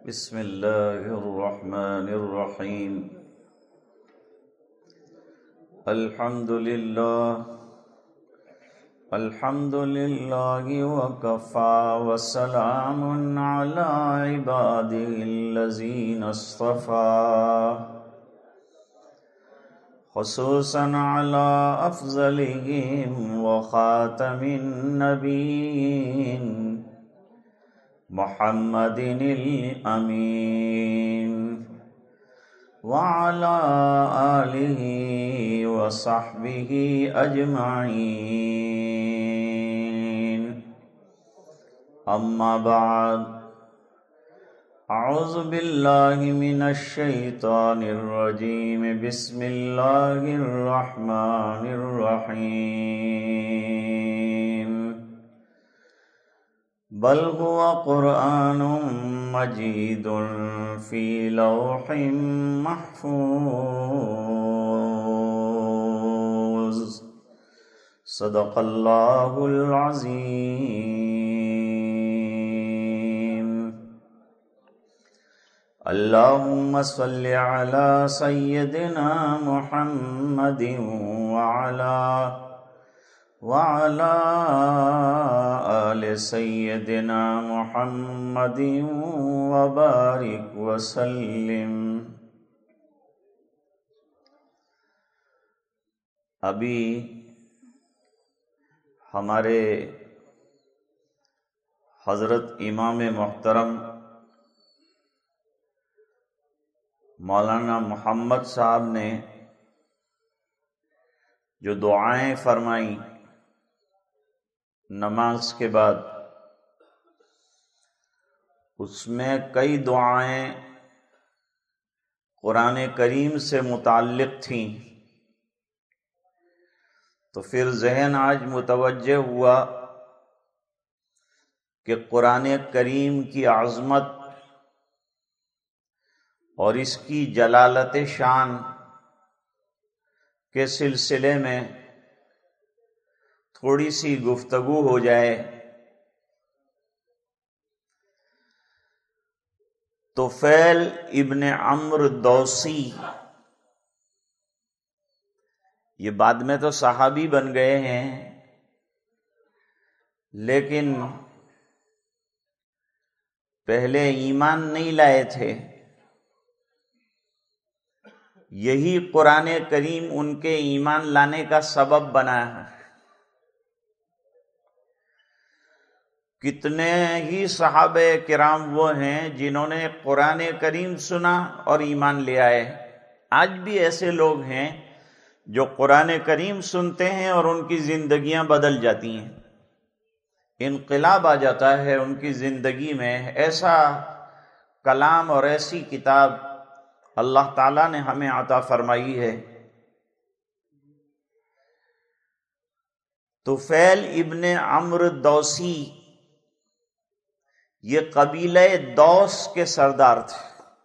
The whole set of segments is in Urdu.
بسم اللہ الرحمن الرحیم الحمد للہ وکفی وسلام علی عبادہ الذین اصطفی خصوصا علی افضلہم وخاتم النبیین محمد الامین وعلى آلہ وصحبہ اجمعین اما بعد اعوذ باللہ من الشیطان الرجیم بسم اللہ الرحمن الرحیم بل هو قرآن مجید فی لوح محفوظ صدق اللہ العظیم اللہم صل علی سیدنا محمد وعلى آل سیدنا محمد وبارک وسلم۔ ابھی ہمارے حضرت امام محترم مولانا محمد صاحب نے جو دعائیں فرمائیں نماز کے بعد، اس میں کئی دعائیں قرآن کریم سے متعلق تھیں، تو پھر ذہن آج متوجہ ہوا کہ قرآن کریم کی عظمت اور اس کی جلالت شان کے سلسلے میں تھوڑی سی گفتگو ہو جائے۔ طفیل ابن عمرو دوسی، یہ بعد میں تو صحابی بن گئے ہیں، لیکن پہلے ایمان نہیں لائے تھے۔ یہی قرآن کریم ان کے ایمان لانے کا سبب بنا ہے۔ کتنے ہی صحابہ کرام وہ ہیں جنہوں نے قرآن کریم سنا اور ایمان لے آئے۔ آج بھی ایسے لوگ ہیں جو قرآن کریم سنتے ہیں اور ان کی زندگیاں بدل جاتی ہیں، انقلاب آ جاتا ہے ان کی زندگی میں۔ ایسا کلام اور ایسی کتاب اللہ تعالیٰ نے ہمیں عطا فرمائی ہے۔ طفیل ابن عمرو دوسی یہ قبیلہ دوس کے سردار تھے۔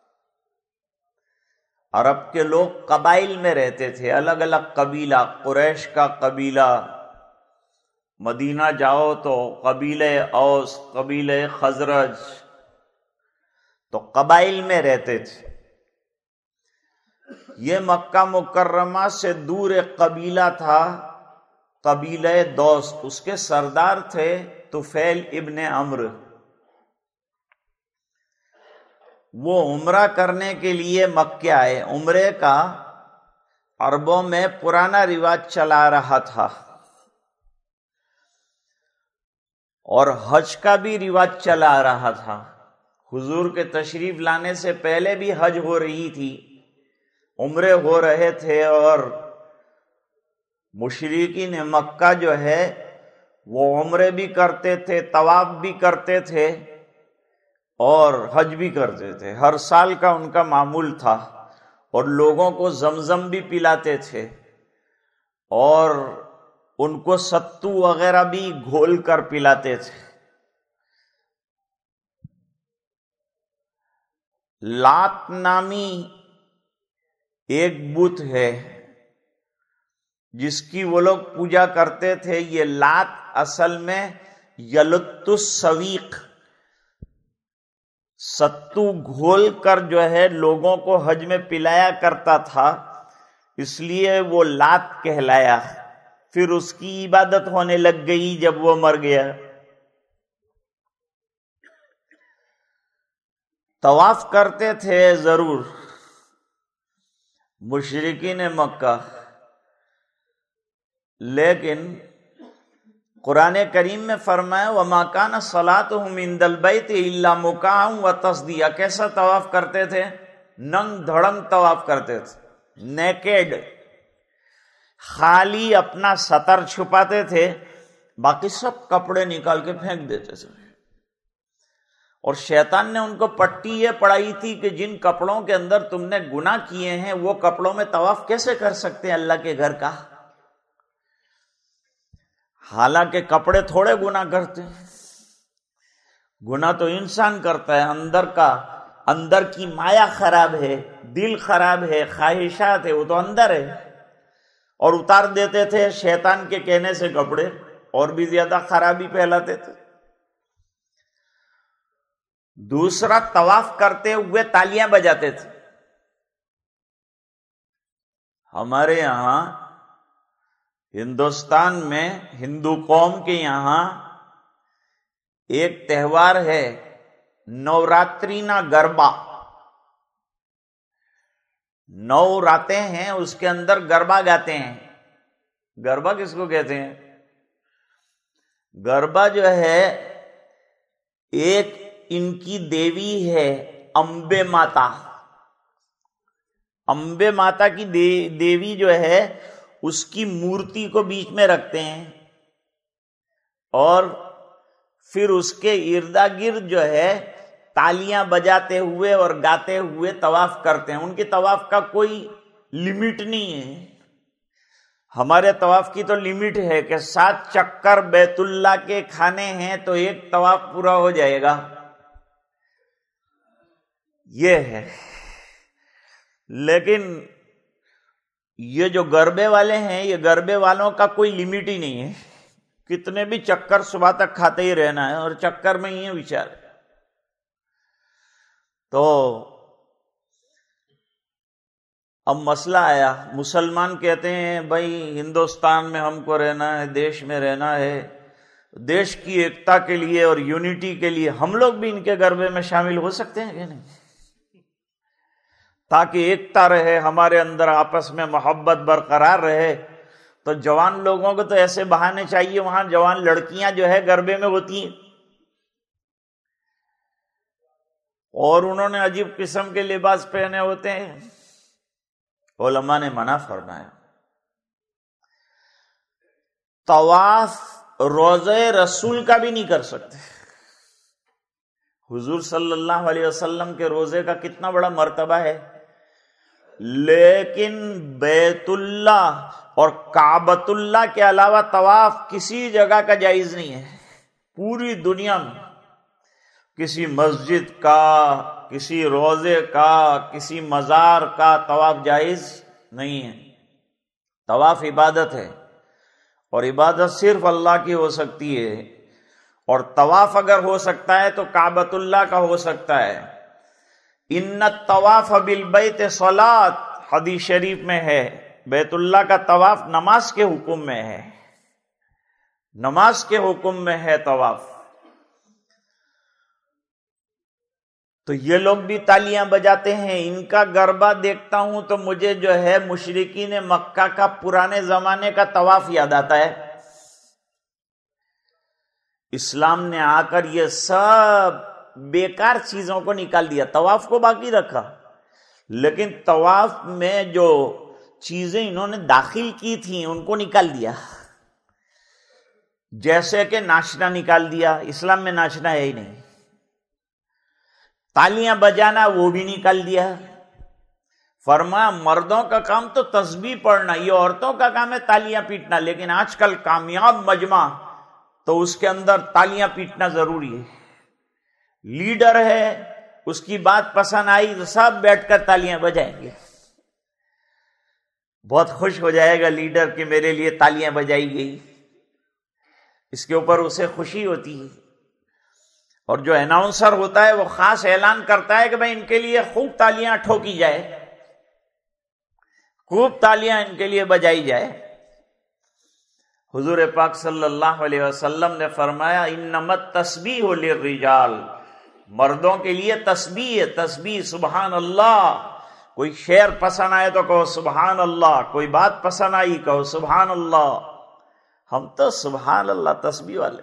عرب کے لوگ قبائل میں رہتے تھے، الگ الگ قبیلہ، قریش کا قبیلہ، مدینہ جاؤ تو قبیلہ اوس، قبیلہ خزرج، تو قبائل میں رہتے تھے۔ یہ مکہ مکرمہ سے دور ایک قبیلہ تھا، قبیلہ دوس، اس کے سردار تھے طفیل ابن عمرو۔ وہ عمرہ کرنے کے لیے مکہ آئے۔ عمرے کا عربوں میں پرانا رواج چلا رہا تھا، اور حج کا بھی رواج چلا رہا تھا۔ حضور کے تشریف لانے سے پہلے بھی حج ہو رہی تھی، عمرے ہو رہے تھے، اور مشرکین مکہ جو ہے وہ عمرے بھی کرتے تھے، طواف بھی کرتے تھے اور حج بھی کرتے تھے۔ ہر سال کا ان کا معمول تھا، اور لوگوں کو زمزم بھی پلاتے تھے، اور ان کو ستو وغیرہ بھی گھول کر پلاتے تھے۔ لات نامی ایک بت ہے جس کی وہ لوگ پوجا کرتے تھے۔ یہ لات اصل میں یلت السویق، ستو گھول کر جو ہے لوگوں کو حج میں پلایا کرتا تھا، اس لیے وہ لات کہلایا. پھر اس کی عبادت ہونے لگ گئی جب وہ مر گیا. طواف کرتے تھے ضرور مشرکین مکہ، لیکن قرآن کریم میں فرمایا وَمَا كَانَ صَلَاتُهُمْ عِندَ الْبَيْتِ إِلَّا مُكَاءً وَتَصْدِيًّا. کیسا طواف کرتے تھے؟ ننگ دھڑنگ طواف کرتے تھے، نیکیڈ، خالی اپنا سطر چھپاتے تھے، باقی سب کپڑے نکال کے پھینک دیتے تھے. اور شیطان نے ان کو پٹی یہ پڑھائی تھی کہ جن کپڑوں کے اندر تم نے گناہ کیے ہیں وہ کپڑوں میں طواف کیسے کر سکتے ہیں اللہ کے گھر کا؟ حالانکہ کپڑے تھوڑے گناہ کرتے ہیں، گناہ تو انسان کرتا ہے. اندر کی مایا خراب ہے، دل خراب ہے، خواہشات ہے، وہ تو اندر ہے. اور اتار دیتے تھے شیطان کے کہنے سے کپڑے، اور بھی زیادہ خرابی پھیلاتے تھے. دوسرا، طواف کرتے ہوئے تالیاں بجاتے تھے. ہمارے یہاں ہندوستان میں ہندو قوم کے یہاں ایک تہوار ہے نوراتری نا گربا. 9 راتیں ہیں، اس کے اندر گربا گاتے ہیں. گربا کس کو کہتے ہیں؟ گربا جو ہے ایک ان کی دیوی ہے امبے ماتا. امبے ماتا کی دیوی جو ہے اس کی مورتی کو بیچ میں رکھتے ہیں اور پھر اس کے ارد گرد جو ہے تالیاں بجاتے ہوئے اور گاتے ہوئے طواف کرتے ہیں. ان کے طواف کا کوئی لمٹ نہیں ہے. ہمارے طواف کی تو لمٹ ہے کہ 7 چکر بیت اللہ کے کھانے ہیں تو ایک طواف پورا ہو جائے گا. یہ ہے. لیکن یہ جو گربے والے ہیں، یہ گربے والوں کا کوئی لمٹ ہی نہیں ہے. کتنے بھی چکر صبح تک کھاتے ہی رہنا ہے اور چکر میں ہی ہے بیچارے. تو اب مسئلہ آیا، مسلمان کہتے ہیں بھائی ہندوستان میں ہم کو رہنا ہے، دیش میں رہنا ہے، دیش کی ایکتا کے لیے اور یونٹی کے لیے ہم لوگ بھی ان کے گربے میں شامل ہو سکتے ہیں کہ نہیں؟ تاکہ ایکتا رہے ہمارے اندر، آپس میں محبت برقرار رہے. تو جوان لوگوں کو تو ایسے بہانے چاہیے. وہاں جوان لڑکیاں جو ہے گربے میں ہوتی ہیں اور انہوں نے عجیب قسم کے لباس پہنے ہوتے ہیں. علماء نے منع فرمایا. طواف روضہ رسول کا بھی نہیں کر سکتے. حضور صلی اللہ علیہ وسلم کے روزے کا کتنا بڑا مرتبہ ہے، لیکن بیت اللہ اور کعبۃ اللہ کے علاوہ طواف کسی جگہ کا جائز نہیں ہے. پوری دنیا میں کسی مسجد کا، کسی روزے کا، کسی مزار کا طواف جائز نہیں ہے. طواف عبادت ہے اور عبادت صرف اللہ کی ہو سکتی ہے. اور طواف اگر ہو سکتا ہے تو کعبۃ اللہ کا ہو سکتا ہے. ان الطواف بالبیت صلاۃ، حدیث شریف میں ہے بیت اللہ کا طواف نماز کے حکم میں ہے، نماز کے حکم میں ہے طواف. تو یہ لوگ بھی تالیاں بجاتے ہیں. ان کا گربا دیکھتا ہوں تو مجھے جو ہے مشرکین مکہ کا پرانے زمانے کا طواف یاد آتا ہے. اسلام نے آ کر یہ سب بیکار چیزوں کو نکال دیا، طواف کو باقی رکھا، لیکن طواف میں جو چیزیں انہوں نے داخل کی تھیں ان کو نکال دیا. جیسے کہ ناچنا نکال دیا، اسلام میں ناچنا ہے ہی نہیں. تالیاں بجانا وہ بھی نکال دیا. فرمایا مردوں کا کام تو تسبیح پڑھنا، یہ عورتوں کا کام ہے تالیاں پیٹنا. لیکن آج کل کامیاب مجمع تو اس کے اندر تالیاں پیٹنا ضروری ہے. لیڈر ہے، اس کی بات پسند آئی تو سب بیٹھ کر تالیاں بجائیں گے. بہت خوش ہو جائے گا لیڈر کہ میرے لیے تالیاں بجائی گئی، اس کے اوپر اسے خوشی ہوتی ہے. اور جو اناؤنسر ہوتا ہے وہ خاص اعلان کرتا ہے کہ بھئی ان کے لیے خوب تالیاں ٹھوکی جائے، خوب تالیاں ان کے لیے بجائی جائے۔ حضور پاک صلی اللہ علیہ وسلم نے فرمایا انما التسبیح للرجال، مردوں کے لیے تسبیح ہے، تسبیح سبحان اللہ۔ کوئی شعر پسند آئے تو کہو سبحان اللہ، کوئی بات پسند آئی کہو سبحان اللہ۔ ہم تو سبحان اللہ تسبیح والے۔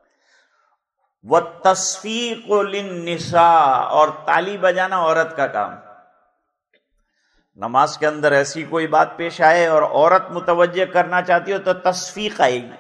والتصفیق للنساء، اور تالی بجانا عورت کا کام۔ نماز کے اندر ایسی کوئی بات پیش آئے اور عورت متوجہ کرنا چاہتی ہو تو تصفیق آئے گی۔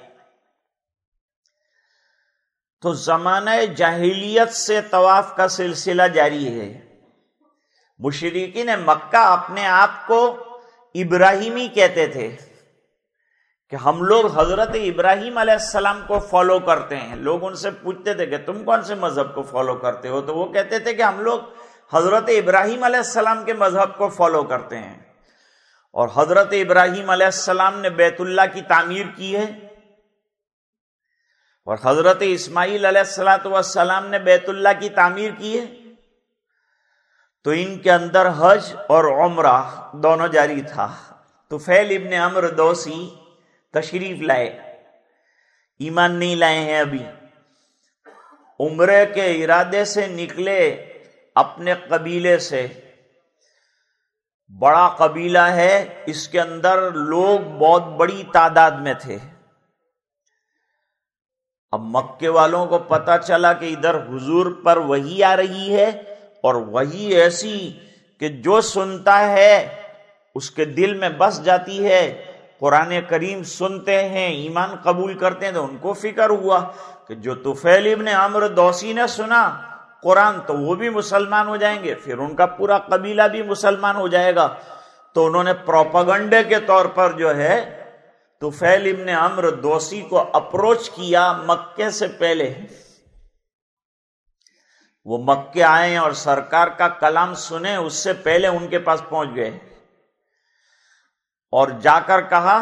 تو زمانہ جاہلیت سے طواف کا سلسلہ جاری ہے۔ مشرکین مکہ اپنے آپ کو ابراہیمی کہتے تھے کہ ہم لوگ حضرت ابراہیم علیہ السلام کو فالو کرتے ہیں۔ لوگ ان سے پوچھتے تھے کہ تم کون سے مذہب کو فالو کرتے ہو، تو وہ کہتے تھے کہ ہم لوگ حضرت ابراہیم علیہ السلام کے مذہب کو فالو کرتے ہیں۔ اور حضرت ابراہیم علیہ السلام نے بیت اللہ کی تعمیر کی ہے، اور حضرت اسماعیل علیہ السلام نے بیت اللہ کی تعمیر کی ہے۔ تو ان کے اندر حج اور عمرہ دونوں جاری تھا۔ طفیل ابن عمرو دوسی تشریف لائے، ایمان نہیں لائے ہیں ابھی، عمرے کے ارادے سے نکلے اپنے قبیلے سے۔ بڑا قبیلہ ہے، اس کے اندر لوگ بہت بڑی تعداد میں تھے۔ اب مکے والوں کو پتا چلا کہ ادھر حضور پر وحی آ رہی ہے، اور وحی ایسی کہ جو سنتا ہے اس کے دل میں بس جاتی ہے۔ قرآن کریم سنتے ہیں، ایمان قبول کرتے ہیں، تو ان کو فکر ہوا کہ جو طفیل ابن عمرو دوسی نے سنا قرآن تو وہ بھی مسلمان ہو جائیں گے، پھر ان کا پورا قبیلہ بھی مسلمان ہو جائے گا۔ تو انہوں نے پروپیگنڈے کے طور پر جو ہے طفیل ابن عمرو دوسی کو اپروچ کیا مکے سے پہلے۔ وہ مکے آئے اور سرکار کا کلام سنے، اس سے پہلے ان کے پاس پہنچ گئے اور جا کر کہا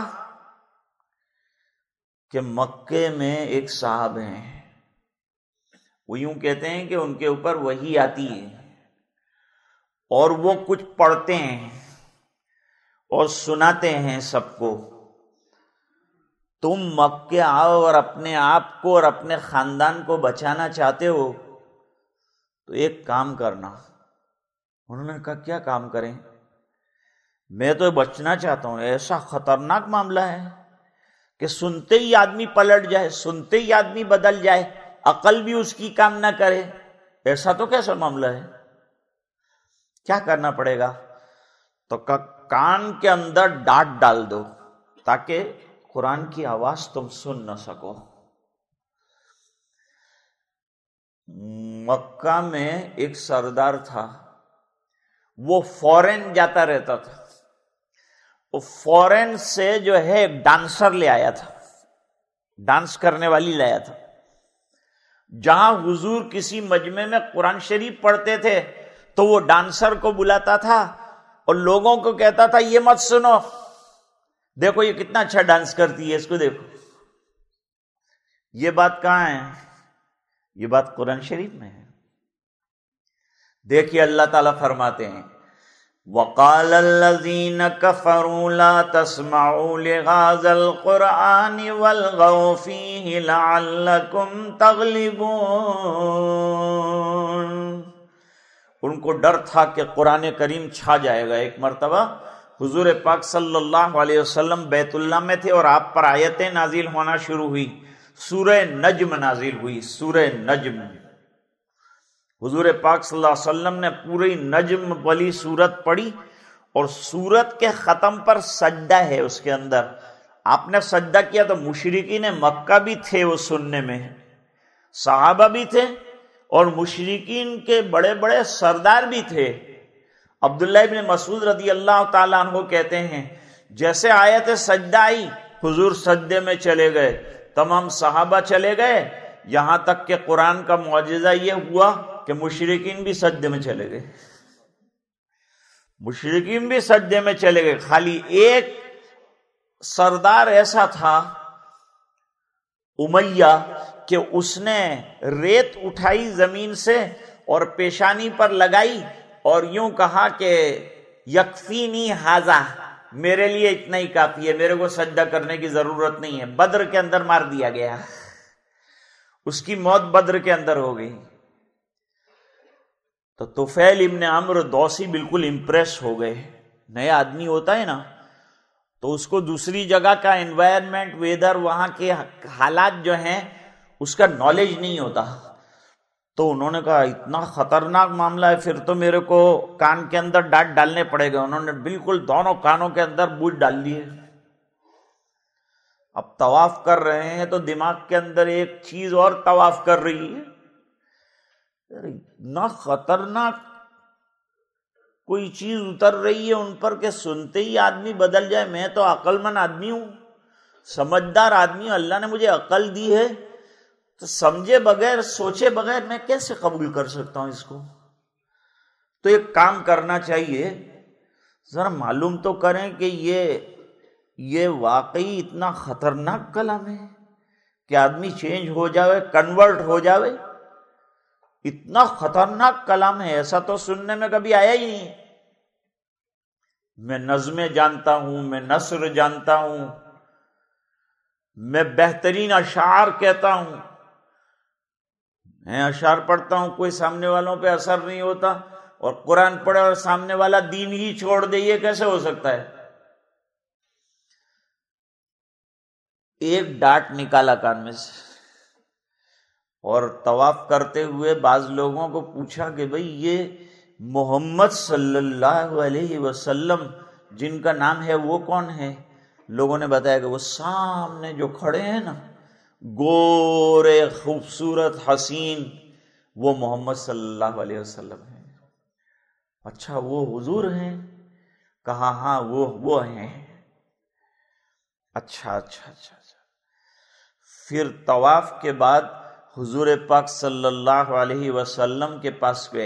کہ مکے میں ایک صاحب ہیں، وہ یوں کہتے ہیں کہ ان کے اوپر وحی آتی ہے اور وہ کچھ پڑھتے ہیں اور سناتے ہیں سب کو۔ تم مکے آؤ اور اپنے آپ کو اور اپنے خاندان کو بچانا چاہتے ہو تو ایک کام کرنا۔ انہوں نے کہا کیا کام کریں؟ میں تو بچنا چاہتا ہوں، ایسا خطرناک معاملہ ہے کہ سنتے ہی آدمی پلٹ جائے، سنتے ہی آدمی بدل جائے، عقل بھی اس کی کام نہ کرے، ایسا تو کیسا معاملہ ہے؟ کیا کرنا پڑے گا؟ تو کان کے اندر ڈانٹ ڈال دو تاکہ قرآن کی آواز تم سن نہ سکو۔ مکہ میں ایک سردار تھا، وہ فورن جاتا رہتا تھا، وہ فورن سے جو ہے ایک ڈانسر لے آیا تھا، ڈانس کرنے والی لایا تھا۔ جہاں حضور کسی مجمع میں قرآن شریف پڑھتے تھے تو وہ ڈانسر کو بلاتا تھا اور لوگوں کو کہتا تھا یہ مت سنو، دیکھو یہ کتنا اچھا ڈانس کرتی ہے، اس کو دیکھو۔ یہ بات کہاں ہے؟ یہ بات قرآن شریف میں ہے۔ دیکھیے اللہ تعالیٰ فرماتے ہیں وَقَالَ الَّذِينَ كَفَرُوا لَا تَسْمَعُوا لِهَذَا الْقُرْآنِ وَالْغَوْا فِيهِ لَعَلَّكُمْ تَغْلِبُونَ۔ ان کو ڈر تھا کہ قرآن کریم چھا جائے گا۔ ایک مرتبہ حضور پاک صلی اللہ علیہ وسلم بیت اللہ میں تھے اور آپ پر آیتیں نازل ہونا شروع ہوئی، سورہ نجم نازل ہوئی، سورہ نجم۔ حضور پاک صلی اللہ علیہ وسلم نے پوری نجم والی سورت پڑھی اور سورت کے ختم پر سجدہ ہے اس کے اندر۔ آپ نے سجدہ کیا تو مشرکین مکہ بھی تھے وہ سننے میں، صحابہ بھی تھے اور مشرکین کے بڑے بڑے سردار بھی تھے۔ عبداللہ ابن مسعود رضی اللہ تعالیٰ عنہ کہتے ہیں جیسے آیت سجدہ آئی حضور سجدے میں چلے گئے، تمام صحابہ چلے گئے، یہاں تک کہ قرآن کا معجزہ یہ ہوا کہ مشرکین بھی سجدے میں چلے گئے، مشرکین بھی سجدے میں چلے گئے۔ خالی ایک سردار ایسا تھا امیہ کہ اس نے ریت اٹھائی زمین سے اور پیشانی پر لگائی اور یوں کہا کہ یکفینی ھذا، میرے لیے اتنا ہی کافی ہے، میرے کو سجدہ کرنے کی ضرورت نہیں ہے. بدر کے اندر مار دیا گیا، اس کی موت بدر کے اندر ہو گئی. تو طفیل ابن عمرو دوسی بالکل امپریس ہو گئے. نیا آدمی ہوتا ہے نا تو اس کو دوسری جگہ کا انوائرمنٹ، ویدر، وہاں کے حالات جو ہیں اس کا نالج نہیں ہوتا. تو انہوں نے کہا اتنا خطرناک معاملہ ہے، پھر تو میرے کو کان کے اندر ڈانٹ ڈالنے پڑے گا. انہوں نے بالکل دونوں کانوں کے اندر بوجھ ڈال دیے. اب طواف کر رہے ہیں تو دماغ کے اندر ایک چیز اور طواف کر رہی ہے، اتنا خطرناک کوئی چیز اتر رہی ہے ان پر کہ سنتے ہی آدمی بدل جائے. میں تو عقل مند آدمی ہوں، سمجھدار آدمی ہوں، اللہ نے مجھے عقل دی ہے، تو سمجھے بغیر سوچے بغیر میں کیسے قبول کر سکتا ہوں اس کو؟ تو ایک کام کرنا چاہیے، ذرا معلوم تو کریں کہ یہ واقعی اتنا خطرناک کلام ہے کہ آدمی چینج ہو جاوے، کنورٹ ہو جاوے. اتنا خطرناک کلام ہے، ایسا تو سننے میں کبھی آیا ہی نہیں. میں نظمیں جانتا ہوں، میں نثر جانتا ہوں، میں بہترین اشعار کہتا ہوں، میں اشعار پڑھتا ہوں، کوئی سامنے والوں پہ اثر نہیں ہوتا، اور قرآن پڑھے اور سامنے والا دین ہی چھوڑ دے، یہ کیسے ہو سکتا ہے؟ ایک ڈانٹ نکالا کان میں سے، اور طواف کرتے ہوئے بعض لوگوں کو پوچھا کہ بھئی یہ محمد صلی اللہ علیہ وسلم جن کا نام ہے وہ کون ہے؟ لوگوں نے بتایا کہ وہ سامنے جو کھڑے ہیں نا، گورے خوبصورت حسین، وہ محمد صلی اللہ علیہ وسلم ہیں. اچھا وہ حضور ہیں؟ کہا ہاں وہ ہیں. اچھا. پھر طواف کے بعد حضور پاک صلی اللہ علیہ وسلم کے پاس گئے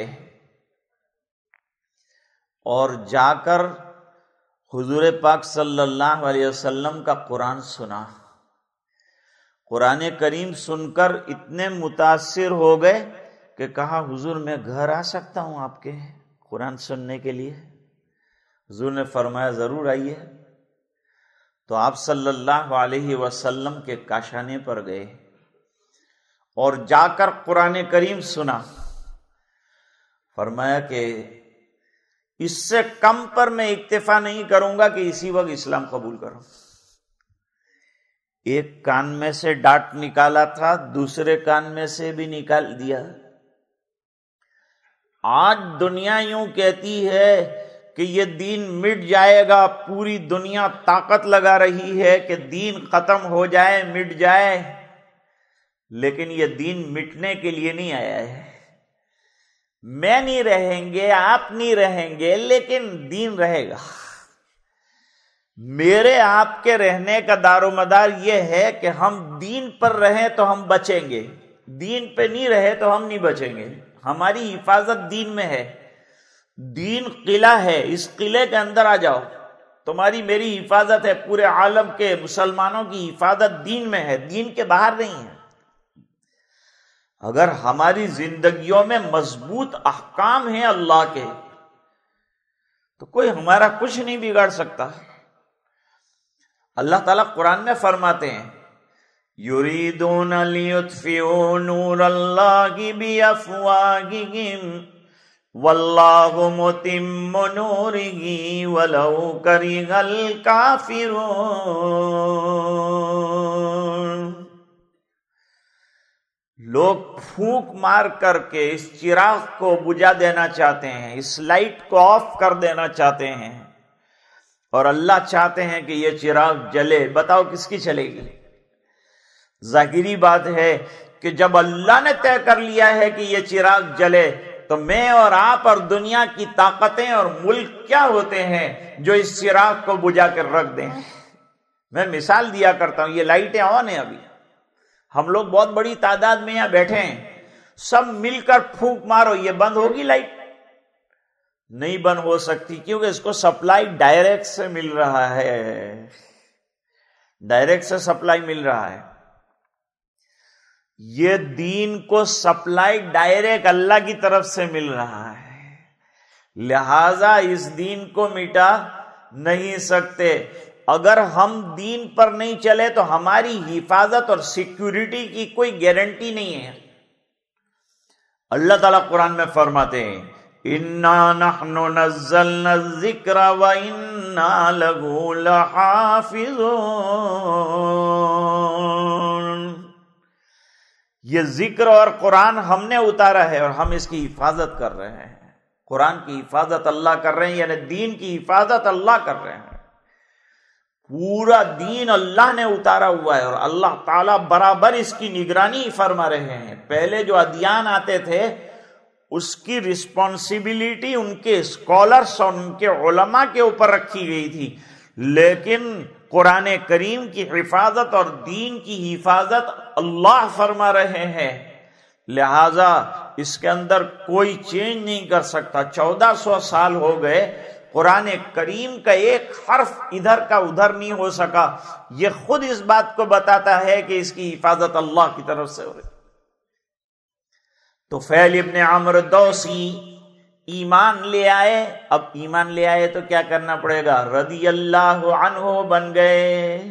اور جا کر حضور پاک صلی اللہ علیہ وسلم کا قرآن سنا. قرآن کریم سن کر اتنے متاثر ہو گئے کہ کہا حضور میں گھر آ سکتا ہوں آپ کے قرآن سننے کے لیے؟ حضور نے فرمایا ضرور آئیے. تو آپ صلی اللہ علیہ وسلم کے کاشانے پر گئے اور جا کر قرآن کریم سنا. فرمایا کہ اس سے کم پر میں اکتفا نہیں کروں گا کہ اسی وقت اسلام قبول کروں. ایک کان میں سے ڈانٹ نکالا تھا، دوسرے کان میں سے بھی نکال دیا. آج دنیا یوں کہتی ہے کہ یہ دین مٹ جائے گا، پوری دنیا طاقت لگا رہی ہے کہ دین ختم ہو جائے، مٹ جائے، لیکن یہ دین مٹنے کے لیے نہیں آیا ہے. میں نہیں رہیں گے، آپ نہیں رہیں گے، لیکن دین رہے گا. میرے آپ کے رہنے کا دار و مدار یہ ہے کہ ہم دین پر رہیں تو ہم بچیں گے، دین پہ نہیں رہے تو ہم نہیں بچیں گے. ہماری حفاظت دین میں ہے. دین قلعہ ہے، اس قلعے کے اندر آ جاؤ، تمہاری میری حفاظت ہے. پورے عالم کے مسلمانوں کی حفاظت دین میں ہے، دین کے باہر نہیں ہے. اگر ہماری زندگیوں میں مضبوط احکام ہیں اللہ کے تو کوئی ہمارا کچھ نہیں بگاڑ سکتا. اللہ تعالیٰ قرآن میں فرماتے ہیں یریدون لیطفئوا نور اللہ بافواہہم واللہ متم نورہ ولو کرہ الکافرون. لوگ پھونک مار کر کے اس چراغ کو بجھا دینا چاہتے ہیں، اس لائٹ کو آف کر دینا چاہتے ہیں، اور اللہ چاہتے ہیں کہ یہ چراغ جلے. بتاؤ کس کی چلے گی؟ ظاہری بات ہے کہ جب اللہ نے طے کر لیا ہے کہ یہ چراغ جلے تو میں اور آپ اور دنیا کی طاقتیں اور ملک کیا ہوتے ہیں جو اس چراغ کو بجھا کر رکھ دیں. میں مثال دیا کرتا ہوں، یہ لائٹیں آن ہیں، ابھی ہم لوگ بہت بڑی تعداد میں یہاں بیٹھے ہیں، سب مل کر پھونک مارو، یہ بند ہوگی لائٹ؟ نہیں بند ہو سکتی، کیونکہ اس کو سپلائی ڈائریکٹ سے مل رہا ہے، ڈائریکٹ سے سپلائی مل رہا ہے. یہ دین کو سپلائی ڈائریکٹ اللہ کی طرف سے مل رہا ہے، لہذا اس دین کو مٹا نہیں سکتے۔ اگر ہم دین پر نہیں چلے تو ہماری حفاظت اور سیکیورٹی کی کوئی گارنٹی نہیں ہے۔ اللہ تعالیٰ قرآن میں فرماتے ہیں اِنَّا نَحْنُ نَزَّلْنَا الذِّكْرَ وَإِنَّا لَهُ لَحَافِظُونَ۔ یہ ذکر اور قرآن ہم نے اتارا ہے اور ہم اس کی حفاظت کر رہے ہیں۔ قرآن کی حفاظت اللہ کر رہے ہیں، یعنی دین کی حفاظت اللہ کر رہے ہیں۔ پورا دین اللہ نے اتارا ہوا ہے اور اللہ تعالیٰ برابر اس کی نگرانی فرما رہے ہیں۔ پہلے جو ادیان آتے تھے اس کی رسپانسبلٹی ان کے اسکالرس اور ان کے علماء کے اوپر رکھی گئی تھی، لیکن قرآن کریم کی حفاظت اور دین کی حفاظت اللہ فرما رہے ہیں، لہذا اس کے اندر کوئی چینج نہیں کر سکتا۔ 1400 سال ہو گئے، قرآن کریم کا ایک حرف ادھر کا ادھر نہیں ہو سکا۔ یہ خود اس بات کو بتاتا ہے کہ اس کی حفاظت اللہ کی طرف سے ہو رہی۔ تو طفیل ابن عمرو دوسی ایمان لے آئے۔ اب ایمان لے آئے تو کیا کرنا پڑے گا؟ رضی اللہ عنہ بن گئے۔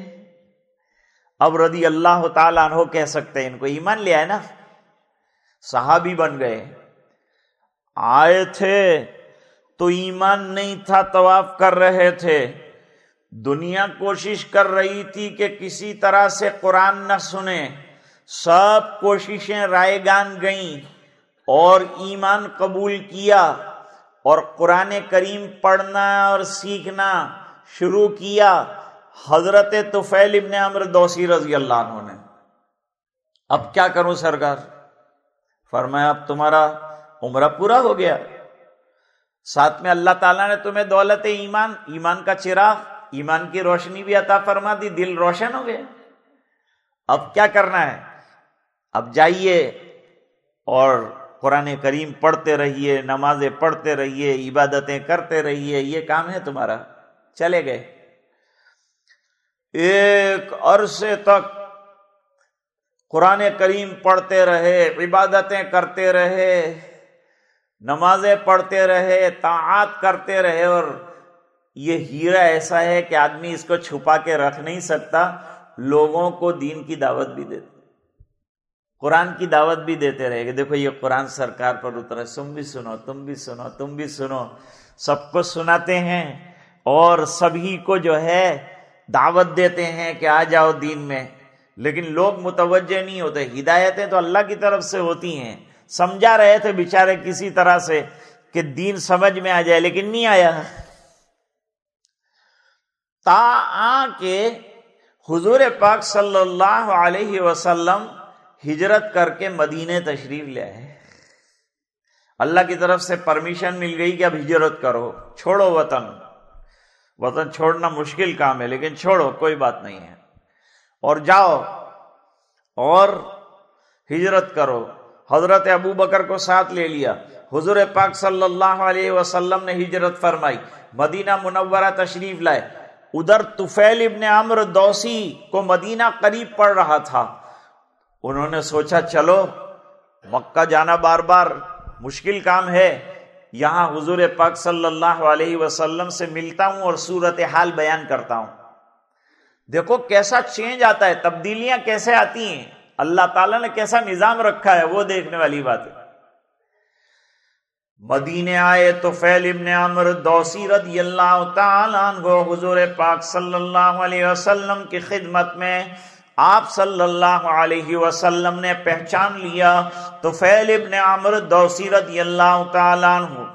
اب رضی اللہ تعالی عنہ کہہ سکتے ہیں، ان کو ایمان لے آئے نا، صحابی بن گئے۔ آئے تھے تو ایمان نہیں تھا، طواف کر رہے تھے، دنیا کوشش کر رہی تھی کہ کسی طرح سے قرآن نہ سنیں، سب کوششیں رائے گان گئیں اور ایمان قبول کیا اور قرآن کریم پڑھنا اور سیکھنا شروع کیا حضرت طفیل ابن عمرو دوسی رضی اللہ عنہ نے۔ اب کیا کروں سرکار؟ فرمایا اب تمہارا عمرہ پورا ہو گیا، ساتھ میں اللہ تعالیٰ نے تمہیں دولت ایمان کا چراغ، ایمان کی روشنی بھی عطا فرما دی، دل روشن ہو گیا۔ اب کیا کرنا ہے؟ اب جائیے اور قرآن کریم پڑھتے رہیے، نمازیں پڑھتے رہیے، عبادتیں کرتے رہیے، یہ کام ہے تمہارا۔ چلے گئے، ایک عرصے تک قرآن کریم پڑھتے رہے، عبادتیں کرتے رہے، نمازیں پڑھتے رہے، طاعات کرتے رہے، اور یہ ہیرا ایسا ہے کہ آدمی اس کو چھپا کے رکھ نہیں سکتا۔ لوگوں کو دین کی دعوت بھی دیتے، قرآن کی دعوت بھی دیتے رہے کہ دیکھو یہ قرآن سرکار پر اترا ہے، تم بھی سنو، تم بھی سنو، تم بھی سنو۔ سب کو سناتے ہیں اور سبھی کو جو ہے دعوت دیتے ہیں کہ آ جاؤ دین میں، لیکن لوگ متوجہ نہیں ہوتے۔ ہدایتیں تو اللہ کی طرف سے ہوتی ہیں، سمجھا رہے تھے بیچارے کسی طرح سے کہ دین سمجھ میں آ جائے، لیکن نہیں آیا۔ کہ حضور پاک صلی اللہ علیہ وسلم ہجرت کر کے مدینے تشریف لے آئے، اللہ کی طرف سے پرمیشن مل گئی کہ اب ہجرت کرو، چھوڑو وطن چھوڑنا مشکل کام ہے لیکن چھوڑو، کوئی بات نہیں ہے، اور جاؤ اور ہجرت کرو۔ حضرت ابو بکر کو ساتھ لے لیا، حضور پاک صلی اللہ علیہ وسلم نے ہجرت فرمائی، مدینہ منورہ تشریف لائے۔ ادھر طفیل ابن عمرو دوسی کو مدینہ قریب پڑ رہا تھا، انہوں نے سوچا چلو مکہ جانا بار بار مشکل کام ہے، یہاں حضور پاک صلی اللہ علیہ وسلم سے ملتا ہوں اور صورتحال بیان کرتا ہوں۔ دیکھو کیسا چینج آتا ہے، تبدیلیاں کیسے آتی ہیں، اللہ تعالیٰ نے کیسا نظام رکھا ہے، وہ دیکھنے والی بات ہے۔ مدینے آئے تو طفیل ابن عمرو دوسی رضی اللہ تعالیٰ عنہ حضور پاک صلی اللہ علیہ وسلم کی خدمت میں، آپ صلی اللہ علیہ وسلم نے پہچان لیا طفیل ابن عمرو دوسی رضی اللہ تعالیٰ عنہ۔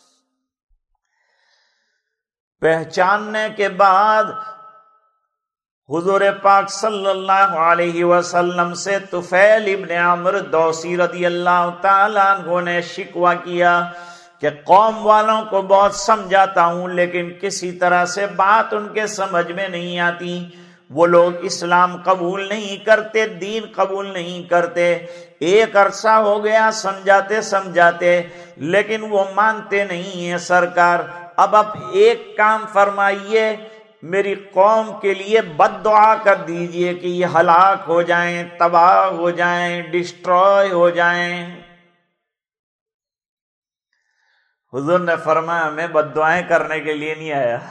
پہچاننے کے بعد حضور پاک صلی اللہ علیہ وسلم سے طفیل ابن عمرو دوسی رضی اللہ تعالیٰ عنہ نے شکوہ کیا کہ قوم والوں کو بہت سمجھاتا ہوں لیکن کسی طرح سے بات ان کے سمجھ میں نہیں آتی، وہ لوگ اسلام قبول نہیں کرتے، دین قبول نہیں کرتے، ایک عرصہ ہو گیا سمجھاتے لیکن وہ مانتے نہیں ہیں۔ سرکار اب ایک کام فرمائیے میری قوم کے لیے بد دعا کر دیجئے کہ یہ ہلاک ہو جائیں، تباہ ہو جائیں، ڈسٹروائے ہو جائیں۔ حضور نے فرمایا میں بد دعائیں کرنے کے لیے نہیں آیا۔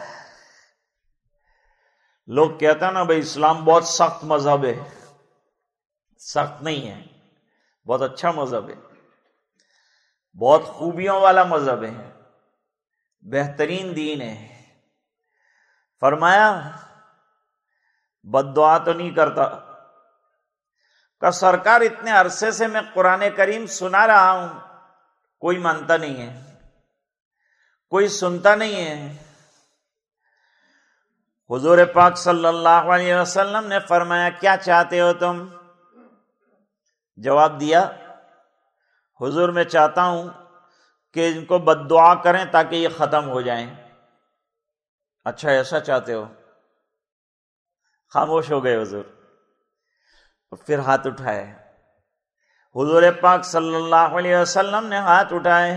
لوگ کہتے ہیں نا بھائی اسلام بہت سخت مذہب ہے، سخت نہیں ہے، بہت اچھا مذہب ہے، بہت خوبیوں والا مذہب ہے، بہترین دین ہے۔ فرمایا بد دعا تو نہیں کرتا۔ کہ سرکار اتنے عرصے سے میں قرآن کریم سنا رہا ہوں، کوئی مانتا نہیں ہے، کوئی سنتا نہیں ہے۔ حضور پاک صلی اللہ علیہ وسلم نے فرمایا کیا چاہتے ہو تم؟ جواب دیا حضور میں چاہتا ہوں کہ ان کو بد دعا کریں تاکہ یہ ختم ہو جائیں۔ اچھا ایسا چاہتے ہو؟ خاموش ہو گئے حضور، پھر ہاتھ اٹھائے۔ حضور پاک صلی اللہ علیہ وسلم نے ہاتھ اٹھائے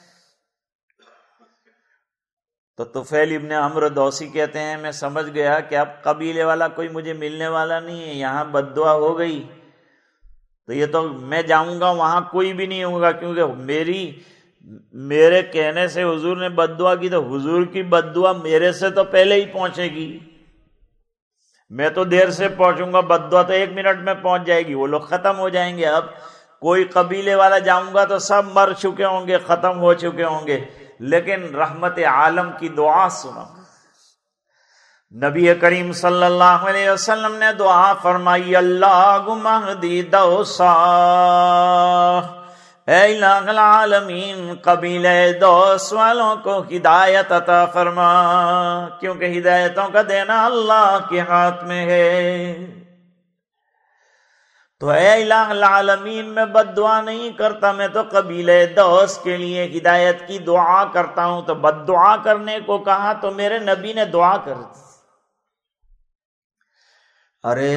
تو طفیل ابن عمرو دوسی کہتے ہیں میں سمجھ گیا کہ اب قبیلے والا کوئی مجھے ملنے والا نہیں ہے، یہاں بد دعا ہو گئی تو یہ تو میں جاؤں گا وہاں کوئی بھی نہیں ہوگا، کیونکہ میرے کہنے سے حضور نے بد دعا کی تو حضور کی بد دعا میرے سے تو پہلے ہی پہنچے گی، میں تو دیر سے پہنچوں گا، بد دعا تو 1 منٹ میں پہنچ جائے گی، وہ لوگ ختم ہو جائیں گے۔ اب کوئی قبیلے والا جاؤں گا تو سب مر چکے ہوں گے، ختم ہو چکے ہوں گے، لیکن رحمت عالم کی دعا سنو۔ نبی کریم صلی اللہ علیہ وسلم نے دعا فرمائی اللہم اہدی دوسا، اے الہ العالمین قبیلہ دوس والوں کو ہدایت عطا فرما، کیونکہ ہدایتوں کا دینا اللہ کے ہاتھ میں ہے۔ تو اے الہ العالمین میں بد دعا نہیں کرتا، میں تو قبیلہ دوس کے لیے ہدایت کی دعا کرتا ہوں۔ تو بد دعا کرنے کو کہا تو میرے نبی نے دعا کر دی۔ ارے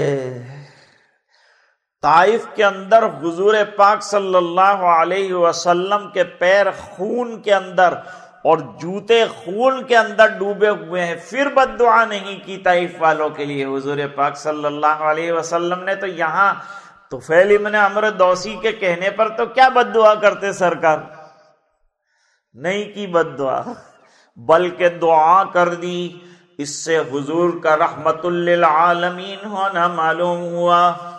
طائف کے اندر حضور پاک صلی اللہ علیہ وسلم کے پیر خون کے اندر اور جوتے خون کے اندر ڈوبے ہوئے ہیں، پھر بد دعا نہیں کی طائف والوں کے لیے حضور پاک صلی اللہ علیہ وسلم نے۔ تو یہاں طفیل ابن عمرو دوسی کے کہنے پر تو کیا بد دعا کرتے سرکار؟ نہیں کی بد دعا، بلکہ دعا کر دی۔ اس سے حضور کا رحمت للعالمین ہونا معلوم ہوا۔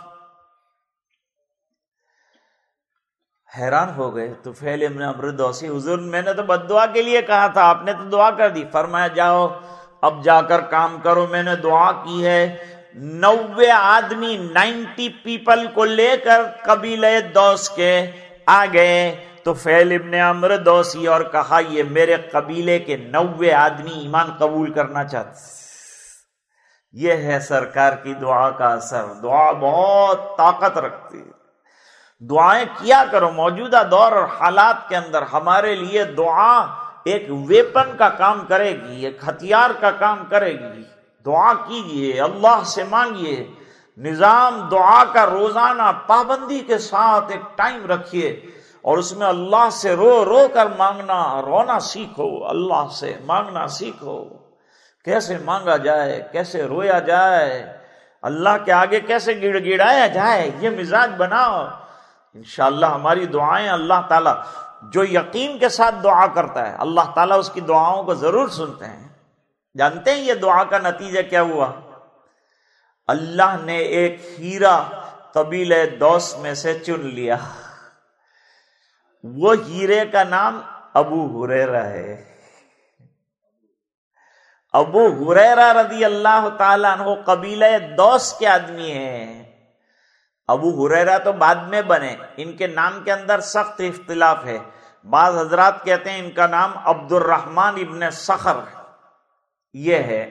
حیران ہو گئے طفیل ابن عمرو دوسی، حضور میں نے تو بد دعا کے لیے کہا تھا، آپ نے تو دعا کر دی۔ فرمایا جاؤ اب جا کر کام کرو، میں نے دعا کی ہے۔ 90 آدمی 90 پیپل کو لے کر قبیلہ دوس کے آ گئے طفیل ابن عمرو دوسی اور کہا یہ میرے قبیلے کے 90 آدمی ایمان قبول کرنا چاہتے۔ یہ ہے سرکار کی دعا کا اثر۔ دعا بہت طاقت رکھتی ہے، دعائیں کیا کرو۔ موجودہ دور اور حالات کے اندر ہمارے لیے دعا ایک ویپن کا کام کرے گی، ایک ہتھیار کا کام کرے گی۔ دعا کیجئے، اللہ سے مانگیے، نظام دعا کا روزانہ پابندی کے ساتھ ایک ٹائم رکھیے اور اس میں اللہ سے رو رو کر مانگنا، رونا سیکھو، اللہ سے مانگنا سیکھو، کیسے مانگا جائے، کیسے رویا جائے، اللہ کے آگے کیسے گڑ گڑایا جائے، یہ مزاج بناؤ۔ انشاءاللہ ہماری دعائیں اللہ تعالیٰ جو یقین کے ساتھ دعا کرتا ہے اللہ تعالیٰ اس کی دعاؤں کو ضرور سنتے ہیں۔ جانتے ہیں یہ دعا کا نتیجہ کیا ہوا؟ اللہ نے ایک ہیرا قبیلہ دوس میں سے چن لیا، وہ ہیرے کا نام ابو ہریرہ ہے۔ ابو ہریرہ رضی اللہ تعالیٰ عنہ قبیلہ دوس کے آدمی ہیں۔ ابو ہریرہ تو بعد میں بنے، ان کے نام کے اندر سخت اختلاف ہے۔ بعض حضرات کہتے ہیں ان کا نام عبد الرحمن ابن صخر یہ ہے۔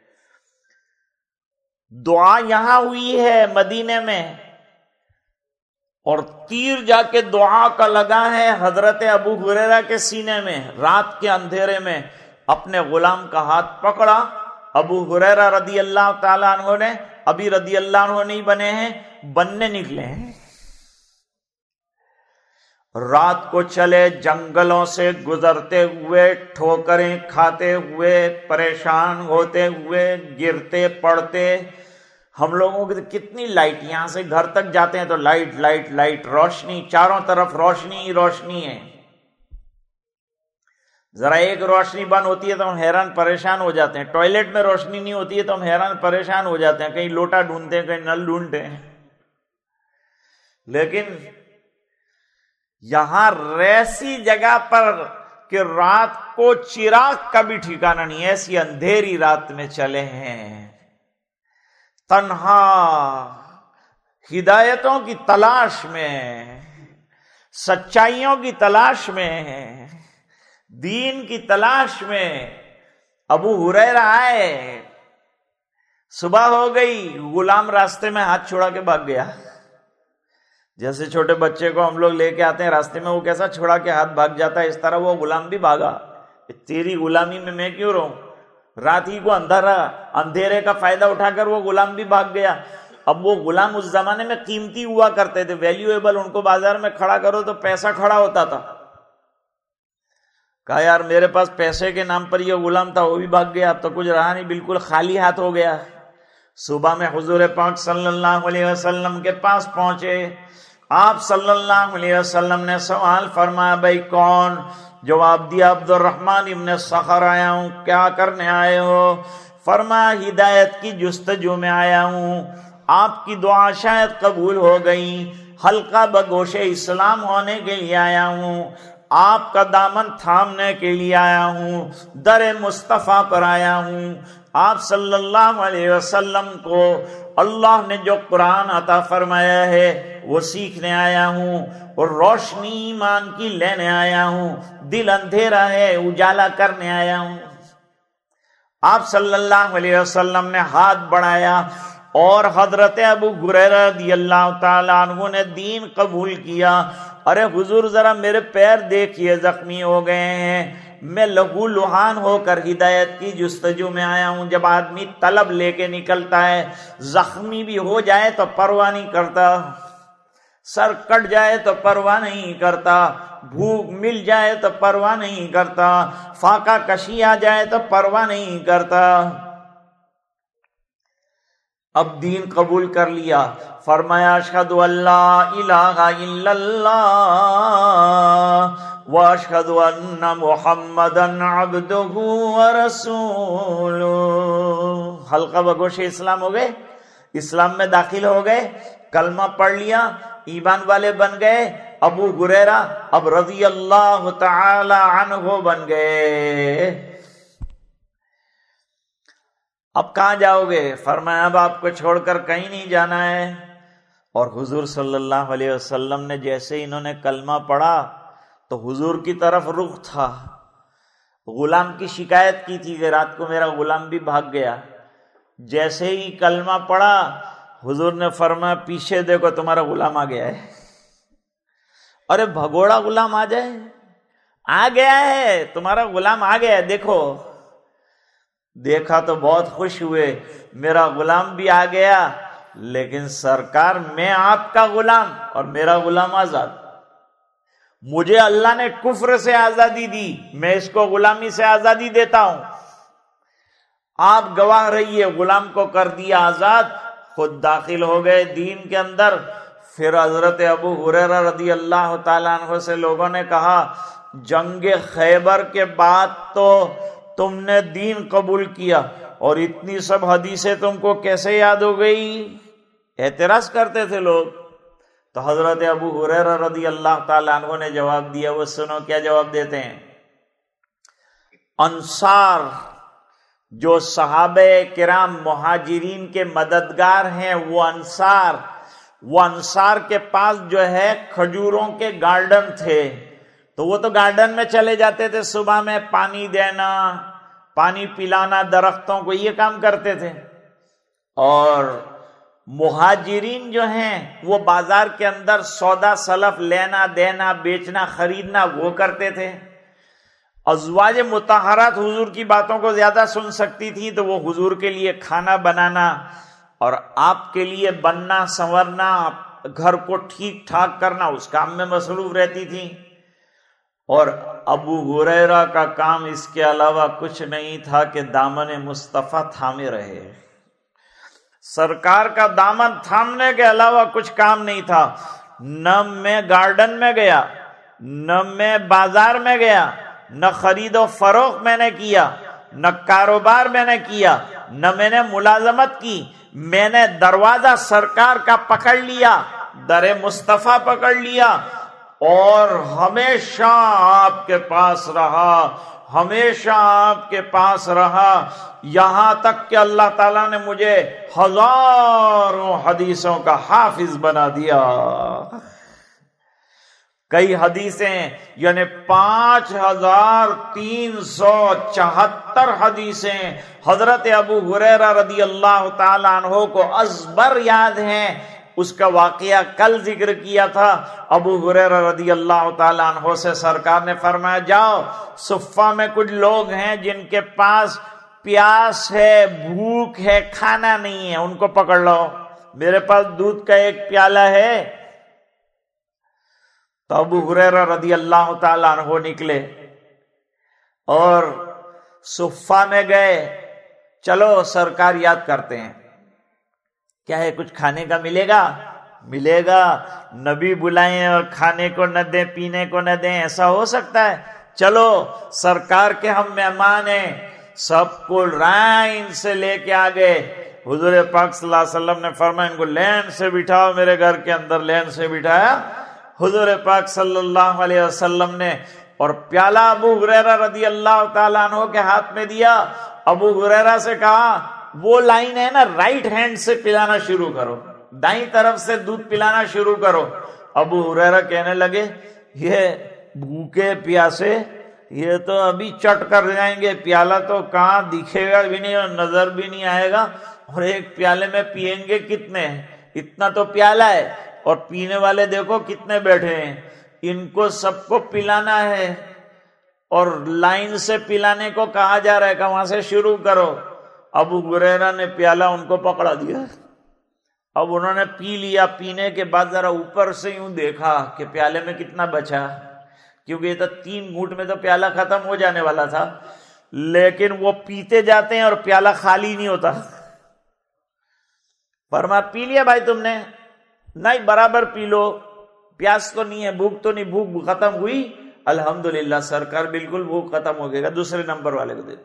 دعا یہاں ہوئی ہے مدینے میں، اور تیر جا کے دعا کا لگا ہے حضرت ابو ہریرہ کے سینے میں۔ رات کے اندھیرے میں اپنے غلام کا ہاتھ پکڑا، ابو ہریرہ رضی اللہ تعالیٰ عنہ نے، ابھی رضی اللہ عنہ نہیں بنے ہیں، بننے نکلے ہیں۔ رات کو چلے جنگلوں سے گزرتے ہوئے، ٹھوکریں کھاتے ہوئے، پریشان ہوتے ہوئے، گرتے پڑتے۔ ہم لوگوں کی کتنی لائٹ، یہاں سے گھر تک جاتے ہیں تو لائٹ لائٹ لائٹ، روشنی چاروں طرف، روشنی ہی روشنی ہے۔ ذرا ایک روشنی بند ہوتی ہے تو ہم حیران پریشان ہو جاتے ہیں، ٹوائلٹ میں روشنی نہیں ہوتی ہے تو ہم حیران پریشان ہو جاتے ہیں، کہیں لوٹا ڈھونڈتے ہیں، کہیں نل ڈھونڈتے ہیں۔ لیکن یہاں ایسی جگہ پر کہ رات کو چراغ کا بھی ٹھکانہ نہیں، ایسی اندھیری رات میں چلے ہیں، تنہا ہدایتوں کی تلاش میں، سچائیوں کی تلاش میں، دین کی تلاش میں۔ ابو ہریرہ آئے، صبح ہو گئی، غلام راستے میں ہاتھ چھڑا کے بھاگ گیا۔ جیسے چھوٹے بچے کو ہم لوگ لے کے آتے ہیں راستے میں، وہ کیسا چھڑا کے ہاتھ بھاگ جاتا ہے، اس طرح وہ غلام بھی بھاگا۔ تیری غلامی میں کیوں رہوں؟ رات ہی کو اندھیرے کا فائدہ اٹھا کر وہ غلام بھی بھاگ گیا۔ اب وہ غلام اس زمانے میں قیمتی ہوا کرتے تھے، ویلیویبل، ان کو بازار میں کھڑا کرو تو پیسہ کھڑا ہوتا تھا۔ کہا یار میرے پاس پیسے کے نام پر یہ غلام تھا، وہ بھی بھاگ گیا، اب تو کچھ رہا نہیں، بالکل خالی ہاتھ ہو گیا۔ صبح میں حضور پاک صلی اللہ علیہ وسلم کے پاس پہنچے، آپ صلی اللہ علیہ وسلم نے سوال فرمایا، بھائی کون؟ جواب دیا، عبد الرحمن ابن صخر آیا ہوں۔ کیا کرنے آئے ہو؟ فرمایا ہدایت کی جستجو میں آیا ہوں، آپ کی دعا شاید قبول ہو گئی، حلقہ بگوش اسلام ہونے کے لیے آیا ہوں، آپ کا دامن تھامنے کے لیے آیا ہوں، در مصطفیٰ پر آیا ہوں، آپ صلی اللہ علیہ وسلم کو اللہ نے جو قرآن عطا فرمایا ہے وہ سیکھنے آیا ہوں، اور روشنی ایمان کی لینے آیا ہوں، دل اندھیرا ہے اجالا کرنے آیا ہوں۔ آپ صلی اللہ علیہ وسلم نے ہاتھ بڑھایا اور حضرت ابو ہریرہ رضی اللہ تعالیٰ عنہ نے دین قبول کیا۔ ارے حضور ذرا میرے پیر دیکھیے، زخمی ہو گئے ہیں، میں لہو لہان ہو کر ہدایت کی جستجو میں آیا ہوں۔ جب آدمی طلب لے کے نکلتا ہے، زخمی بھی ہو جائے تو پرواہ نہیں کرتا، سر کٹ جائے تو پرواہ نہیں کرتا، بھوک مل جائے تو پرواہ نہیں کرتا، فاقہ کشی آ جائے تو پرواہ نہیں کرتا۔ اب دین قبول کر لیا، فرمایا اشہد ان لا الہ الا اللہ واشہد ان محمدا عبدہ ورسولہ۔ حلقہ بگوش اسلام ہو گئے، اسلام میں داخل ہو گئے، کلمہ پڑھ لیا، ایمان والے بن گئے، ابو ہریرہ اب رضی اللہ تعالی عنہ بن گئے۔ اب کہاں جاؤ گے؟ فرمایا اب آپ کو چھوڑ کر کہیں نہیں جانا ہے۔ اور حضور صلی اللہ علیہ وسلم نے جیسے انہوں نے کلمہ پڑھا تو حضور کی طرف رخ تھا۔ غلام کی شکایت کی تھی کہ رات کو میرا غلام بھی بھاگ گیا، جیسے ہی کلمہ پڑھا حضور نے فرمایا پیچھے دیکھو تمہارا غلام آ گیا ہے۔ ارے بھگوڑا غلام آ جائے، آ گیا ہے تمہارا غلام، آ گیا ہے، دیکھو۔ دیکھا تو بہت خوش ہوئے، میرا غلام بھی آ گیا، لیکن سرکار میں آپ کا غلام اور میرا غلام آزاد، مجھے اللہ نے کفر سے آزادی دی، میں اس کو غلامی سے آزادی دیتا ہوں، آپ گواہ رہیے، غلام کو کر دیا آزاد، خود داخل ہو گئے دین کے اندر۔ پھر حضرت ابو ہریرہ رضی اللہ تعالیٰ عنہ سے لوگوں نے کہا جنگ خیبر کے بعد تو تم نے دین قبول کیا اور اتنی سب حدیثیں تم کو کیسے یاد ہو گئی؟ اعتراض کرتے تھے لوگ۔ تو حضرت ابو ہریرہ رضی اللہ تعالیٰ عنہ نے جواب دیا، وہ سنو کیا جواب دیتے ہیں۔ انصار جو صحابہ کرام مہاجرین کے مددگار ہیں، وہ انصار کے پاس جو ہے کھجوروں کے گارڈن تھے، تو وہ تو گارڈن میں چلے جاتے تھے، صبح میں پانی دینا، پانی پلانا درختوں کو، یہ کام کرتے تھے۔ اور مہاجرین جو ہیں وہ بازار کے اندر سودا سلف لینا دینا، بیچنا خریدنا وہ کرتے تھے۔ ازواج مطہرات حضور کی باتوں کو زیادہ سن سکتی تھیں، تو وہ حضور کے لیے کھانا بنانا اور آپ کے لیے بننا سنورنا، گھر کو ٹھیک ٹھاک کرنا، اس کام میں مصروف رہتی تھی. اور ابو ہریرہ کا کام اس کے علاوہ کچھ نہیں تھا کہ دامن مصطفیٰ تھامے رہے. سرکار کا دامن تھامنے کے علاوہ کچھ کام نہیں تھا. نہ میں گارڈن میں گیا، نہ میں بازار میں گیا، نہ خرید و فروخت میں نے کیا، نہ کاروبار میں نے کیا، نہ میں نے ملازمت کی. میں نے دروازہ سرکار کا پکڑ لیا، در مصطفیٰ پکڑ لیا، اور ہمیشہ آپ کے پاس رہا، ہمیشہ آپ کے پاس رہا، یہاں تک کہ اللہ تعالیٰ نے مجھے ہزاروں حدیثوں کا حافظ بنا دیا. کئی حدیثیں یعنی 5374 حدیثیں حضرت ابو ہریرہ رضی اللہ تعالیٰ عنہ کو ازبر یاد ہیں. اس کا واقعہ کل ذکر کیا تھا. ابو ہریرہ رضی اللہ تعالیٰ عنہ سے سرکار نے فرمایا جاؤ صفہ میں کچھ لوگ ہیں جن کے پاس پیاس ہے، بھوک ہے، کھانا نہیں ہے، ان کو پکڑ لو. میرے پاس دودھ کا ایک پیالہ ہے. تو ابو ہریرہ رضی اللہ تعالیٰ عنہ نکلے اور صفہ میں گئے. چلو سرکار یاد کرتے ہیں، کیا ہے کچھ کھانے کا ملے گا؟ ملے گا. نبی بلائیں اور کھانے کو نہ دیں، پینے کو نہ دیں، ایسا ہو سکتا ہے؟ چلو سرکار کے ہم مہمان ہیں. سب کو لائن سے لے کے آ گئے. حضور پاک صلی اللہ علیہ وسلم نے فرمایا ان کو لین سے بٹھاؤ میرے گھر کے اندر. لین سے بٹھایا حضور پاک صلی اللہ علیہ وسلم نے، اور پیالہ ابو ہریرہ رضی اللہ تعالیٰ عنہ کے ہاتھ میں دیا. ابو ہریرہ سے کہا وہ لائن ہے نا، رائٹ ہینڈ سے پلانا شروع کرو، دائیں طرف سے دودھ پلانا شروع کرو. ابو ہریرہ کہنے لگے یہ بھوکے پیاسے یہ تو ابھی چٹ کر جائیں گے، پیالہ تو کہاں دکھے گا بھی نہیں اور نظر بھی نہیں آئے گا، اور ایک پیالے میں پیئیں گے کتنے؟ اتنا تو پیالہ ہے، اور پینے والے دیکھو کتنے بیٹھے ہیں. ان کو سب کو پلانا ہے، اور لائن سے پلانے کو کہا جا رہا ہے کہ وہاں سے شروع کرو. ابو ہریرہ نے پیالہ ان کو پکڑا دیا. اب انہوں نے پی لیا. پینے کے بعد ذرا اوپر سے یوں دیکھا کہ پیالے میں کتنا بچا، کیونکہ یہ تو 3 گھونٹ میں تو پیالہ ختم ہو جانے والا تھا. لیکن وہ پیتے جاتے ہیں اور پیالہ خالی نہیں ہوتا. فرمایا پی لیا بھائی تم نے؟ نہیں، برابر پی لو، پیاس تو نہیں ہے، بھوک تو نہیں. بھوک ختم ہوئی؟ الحمدللہ سرکار بالکل بھوک ختم ہو گیا. دوسرے نمبر والے کو دے.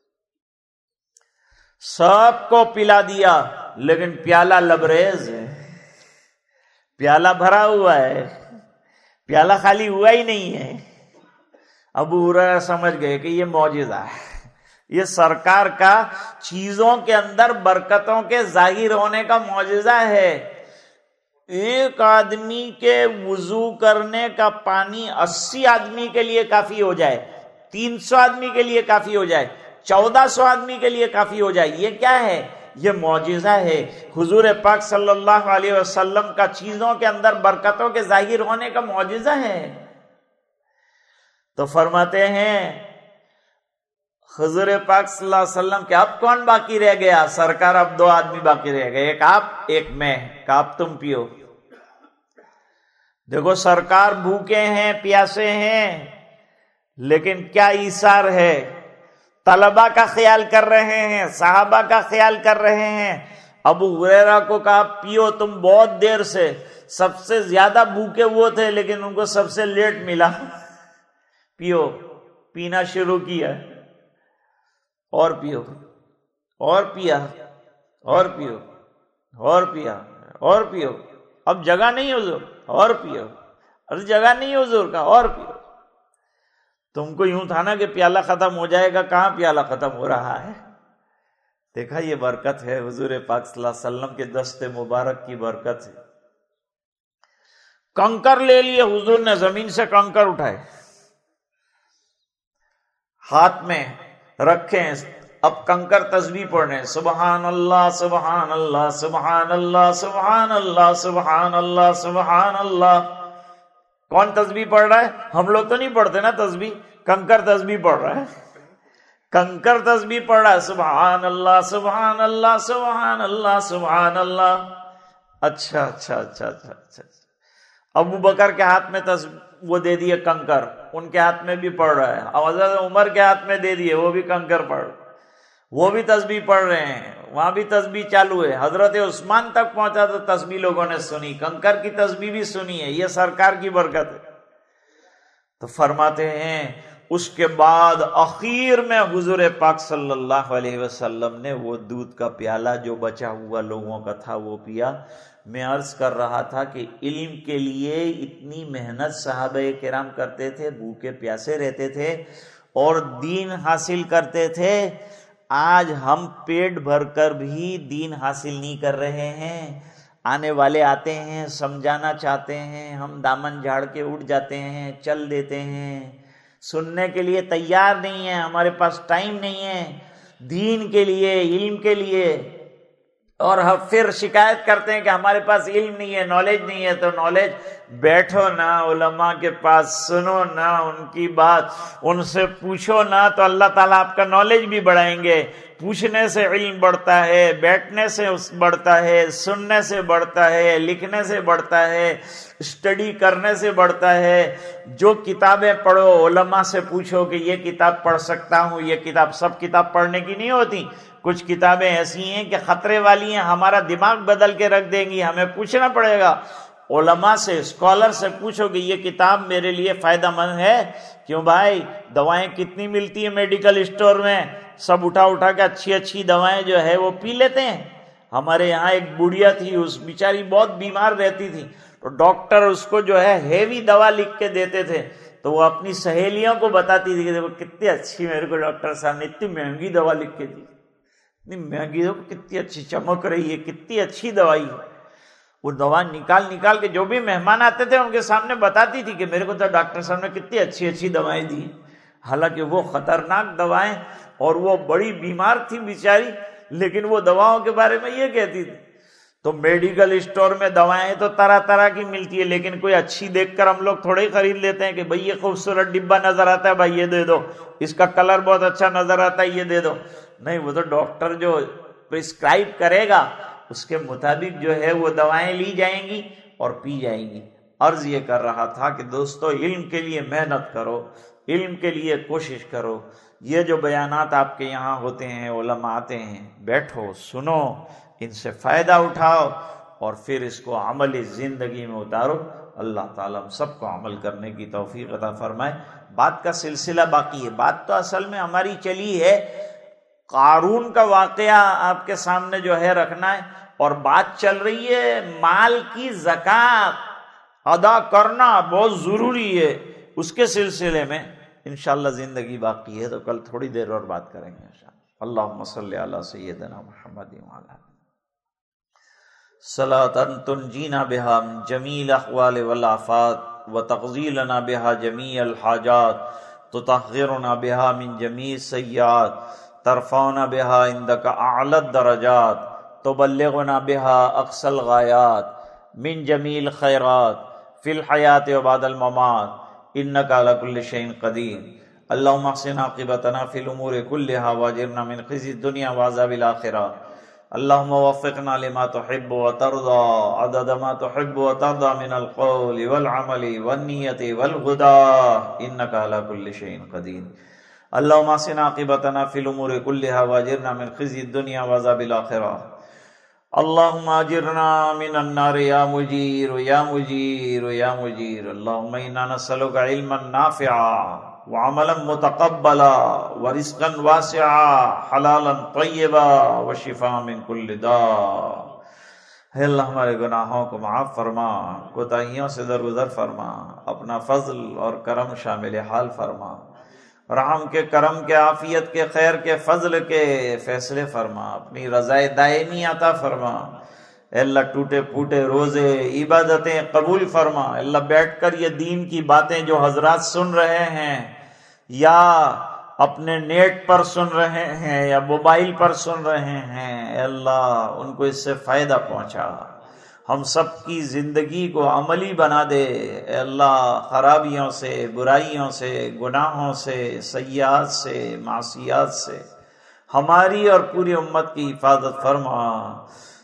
سب کو پلا دیا، لیکن پیالہ لبریز ہے، پیالہ بھرا ہوا ہے، پیالہ خالی ہوا ہی نہیں ہے. ابو ہریرہ سمجھ گئے کہ یہ معجزہ ہے، یہ سرکار کا چیزوں کے اندر برکتوں کے ظاہر ہونے کا معجزہ ہے. ایک آدمی کے وضو کرنے کا پانی 80 آدمی کے لیے کافی ہو جائے، 300 آدمی کے لیے کافی ہو جائے، 1400 آدمی کے لیے کافی ہو جائے. یہ کیا ہے؟ یہ معجزہ ہے. حضور پاک صلی اللہ علیہ وسلم کا چیزوں کے اندر برکتوں کے ظاہر ہونے کا معجزہ ہے. تو فرماتے ہیں حضور پاک صلی اللہ علیہ وسلم کہ اب کون باقی رہ گیا؟ سرکار اب 2 آدمی باقی رہ گئے، ایک آپ ایک میں. کہ اب تم پیو. دیکھو سرکار بھوکے ہیں، پیاسے ہیں، لیکن کیا ایثار ہے. طلبہ کا خیال کر رہے ہیں، صحابہ کا خیال کر رہے ہیں. ابو ہریرہ کو کہا پیو تم بہت دیر سے. سب سے زیادہ بھوکے وہ تھے لیکن ان کو سب سے لیٹ ملا. پیو. پینا شروع کیا، اور پیو، اور پیا، اور پیو، اور پیا، اور پیو. اب جگہ نہیں حضور، اور پیو. ارے جگہ نہیں حضور کا، اور پیو. تم کو یوں تھا نا کہ پیالہ ختم ہو جائے گا، کہاں پیالہ ختم ہو رہا ہے. دیکھا یہ برکت ہے حضور پاک صلی اللہ علیہ وسلم کے دست مبارک کی برکت ہے. کنکر لے لیے حضور نے، زمین سے کنکر اٹھائے، ہاتھ میں رکھیں. اب کنکر تسبیح پڑھنے، سبحان اللہ سبحان اللہ سبحان اللہ سبحان اللہ سبحان اللہ سبحان اللہ. کون تسبیح پڑھ رہا ہے؟ ہم لوگ تو نہیں پڑھتے نا تسبیح، کنکر تسبیح پڑھ رہا ہے. کنکر تسبیح پڑھ رہا ہے، سبحان اللہ سبحان اللہ سبحان اللہ سبحان اللہ. اچھا اچھا اچھا اچھا اچھا ابو بکر کے ہاتھ میں وہ دے دیے کنکر، ان کے ہاتھ میں بھی پڑ رہا ہے، اور حضرت عمر کے ہاتھ میں دے دیے، وہ بھی کنکر پڑ، وہ بھی تسبیح پڑھ رہے ہیں، وہاں بھی تسبیح چالو ہے، حضرت عثمان تک پہنچا تو تسبیح لوگوں نے سنی، کنکر کی تسبیح بھی سنی ہے، یہ سرکار کی برکت ہے۔ تو فرماتے ہیں اس کے بعد اخیر میں حضور پاک صلی اللہ علیہ وسلم نے وہ دودھ کا پیالہ جو بچا ہوا لوگوں کا تھا وہ پیا۔ میں عرض کر رہا تھا کہ علم کے لیے اتنی محنت صحابہ کرام کرتے تھے، بھوکے پیاسے رہتے تھے اور دین حاصل کرتے تھے۔ آج ہم پیٹ بھر کر بھی دین حاصل نہیں کر رہے ہیں، آنے والے آتے ہیں، سمجھانا چاہتے ہیں، ہم دامن جھاڑ کے اٹھ جاتے ہیں، چل دیتے ہیں، سننے کے لیے تیار نہیں ہے، ہمارے پاس ٹائم نہیں ہے دین کے لیے، علم کے لیے، اور ہم پھر شکایت کرتے ہیں کہ ہمارے پاس علم نہیں ہے، نالج نہیں ہے۔ تو نالج، بیٹھو نا علماء کے پاس، سنو نا ان کی بات، ان سے پوچھو نا، تو اللہ تعالیٰ آپ کا نالج بھی بڑھائیں گے۔ پوچھنے سے علم بڑھتا ہے، بیٹھنے سے بڑھتا ہے، سننے سے بڑھتا ہے، لکھنے سے بڑھتا ہے، اسٹڈی کرنے سے بڑھتا ہے۔ جو کتابیں پڑھو، علماء سے پوچھو کہ یہ کتاب پڑھ سکتا ہوں، یہ کتاب، سب کتاب پڑھنے کی نہیں ہوتی، کچھ کتابیں ایسی ہیں کہ خطرے والی ہیں، ہمارا دماغ بدل کے رکھ دیں گی، ہمیں پوچھنا پڑے گا۔ علماء سے، اسکالر سے پوچھو کہ یہ کتاب میرے لیے فائدہ مند ہے۔ کیوں بھائی، دوائیں کتنی ملتی ہیں میڈیکل اسٹور میں، سب اٹھا اٹھا کے اچھی اچھی دوائیں جو ہے وہ پی لیتے ہیں۔ ہمارے یہاں ایک بڑھیا تھی، اس بیچاری بہت بیمار رہتی تھی، تو ڈاکٹر اس کو جو ہے ہیوی دوا لکھ کے دیتے تھے، تو وہ اپنی سہیلیوں کو بتاتی تھی کہ دیکھو کتنی اچھی میرے کو ڈاکٹر صاحب نے اتنی مہنگی دوا لکھ کے دی، اتنی مہنگی دوا، کتنی اچھی چمک رہی ہے، کتنی اچھی دوائی ہے۔ وہ دوا نکال کے جو بھی مہمان آتے تھے ان کے سامنے بتاتی تھی کہ میرے کو تو ڈاکٹر صاحب نے کتنی اچھی اچھی دوائیں دی، حالانکہ وہ خطرناک دوائیں، اور وہ بڑی بیمار تھی بیچاری، لیکن وہ دواؤں کے بارے میں یہ کہتی تھی۔ تو میڈیکل اسٹور میں دوائیں تو طرح طرح کی ملتی ہے، لیکن کوئی اچھی دیکھ کر ہم لوگ تھوڑے ہی خرید لیتے ہیں کہ بھئی یہ خوبصورت ڈبہ نظر آتا ہے، بھائی یہ دے دو، اس کا کلر بہت اچھا نظر آتا ہے، یہ دے دو۔ نہیں، وہ تو ڈاکٹر جو پرسکرائب کرے گا اس کے مطابق جو ہے وہ دوائیں لی جائیں گی اور پی جائیں گی۔ عرض یہ کر رہا تھا کہ دوستو، علم کے لیے محنت کرو، علم کے لیے کوشش کرو۔ یہ جو بیانات آپ کے یہاں ہوتے ہیں، علماء آتے ہیں، بیٹھو، سنو، ان سے فائدہ اٹھاؤ، اور پھر اس کو عملی زندگی میں اتارو۔ اللہ تعالیٰ ہم سب کو عمل کرنے کی توفیق عطا فرمائے۔ بات کا سلسلہ باقی ہے، بات تو اصل میں ہماری چلی ہے، قارون کا واقعہ آپ کے سامنے جو ہے رکھنا ہے، اور بات چل رہی ہے مال کی زکوٰۃ ادا کرنا بہت ضروری ہے، اس کے سلسلے میں انشاءاللہ زندگی باقی ہے، تو کل تھوڑی دیر اور بات کریں گے انشاءاللہ۔ اللہم صلی علی سیدنا محمد وعلی صلاۃ تنجینا بہا من جمیع الاحوال والآفات وتقضی لنا بہا جمیع الحاجات تطہرنا بہا من جمیع السیئات ترفعنا بہا عندک اعلی الدرجات تبلغنا بہا اقصى الغایات من جمیع الخیرات فی الحیاة وبعد الممات انک علی کل شیء قدیر۔ اللہم احسن عاقبتنا فی الامور کلہا واجرنا من خزی الدنیا وعذاب الآخرہ۔ اللہم وفقنا لما تحب وترضى عدد ما تحب وترضى من القول والعمل والنیت والغداء انک علی کل شیء قدیر۔ اللہم احسن عاقبتنا فی الامور کلہا واجرنا من خزی الدنیا وعذاب الآخرہ۔ اللہم اجرنا من النار یا مجیر یا مجیر یا مجیر۔ اللہم انا نسألک علما نافعا وعملا متقبلا ورزقا واسعا حلالا طیبا وشفاء من کل داء۔ اے اللہ ہمارے گناہوں کو معاف فرما، کوتاہیوں سے درگزر فرما، اپنا فضل اور کرم شامل حال فرما، رحم کے، کرم کے، عافیت کے، خیر کے، فضل کے فیصلے فرما، اپنی رضائے دائمی عطا فرما۔ اے اللہ ٹوٹے پھوٹے روزے، عبادتیں قبول فرما۔ اے اللہ بیٹھ کر یہ دین کی باتیں جو حضرات سن رہے ہیں، یا اپنے نیٹ پر سن رہے ہیں، یا موبائل پر سن رہے ہیں، اے اللہ ان کو اس سے فائدہ پہنچا، ہم سب کی زندگی کو عملی بنا دے۔ اے اللہ خرابیوں سے، برائیوں سے، گناہوں سے، سیئات سے، معصیات سے ہماری اور پوری امت کی حفاظت فرما۔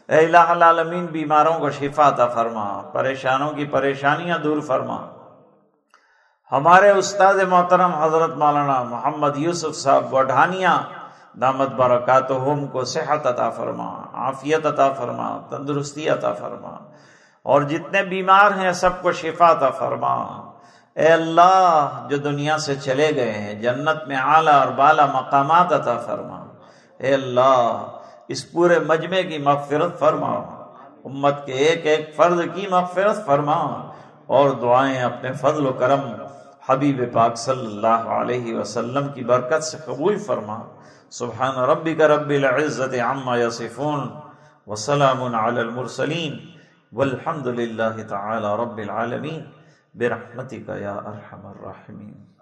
اے الہ العالمین بیماروں کو شفا عطا فرما، پریشانوں کی پریشانیاں دور فرما۔ ہمارے استاد محترم حضرت مولانا محمد یوسف صاحب بوڈھانیہ دامت برکاتہم کو صحت عطا فرما، عافیت عطا فرما، تندرستی عطا فرما، اور جتنے بیمار ہیں سب کو شفا عطا فرما۔ اے اللہ جو دنیا سے چلے گئے ہیں جنت میں اعلیٰ اور بالا مقامات عطا فرما۔ اے اللہ اس پورے مجمع کی مغفرت فرما، امت کے ایک ایک فرد کی مغفرت فرما، اور دعائیں اپنے فضل و کرم حبیب پاک صلی اللہ علیہ وسلم کی برکت سے قبول فرما۔ سبحان ربک رب العزت عما یصفون وسلام علی المرسلین والحمد للہ تعالی رب العالمین برحمتک یا ارحم الراحمین۔